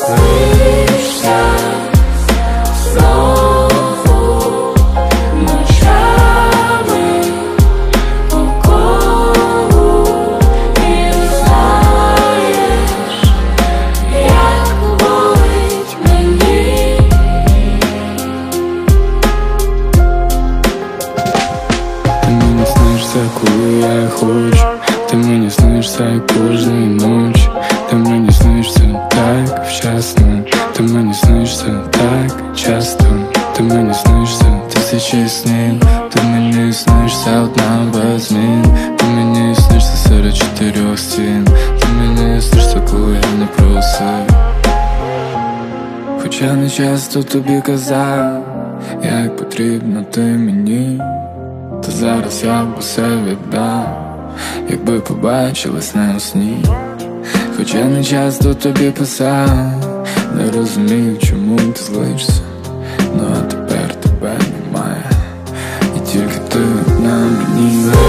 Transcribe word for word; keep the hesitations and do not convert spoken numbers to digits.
снишся знову ночами по колу, і знаєш, як болить мені. Ти мені снишся, коли я хочу, ти мені снишся кожної ночі, ти мені снишся так вчасно, ти мені снишся так часто, ти мені снишся тисячі снів, ти мені снишся одна без змін, ти мені снишся серед чотирьох стін, ти мені снишся, коли я не просив. Хоча не часто тобі казав, як потрібно ти мені, та зараз я б усе віддав, якби побачилась не у сні. Хоча не часто тобі писав, не розумів, чому ти злишся, ну а тепер тебе немає, і тільки ти одна мені.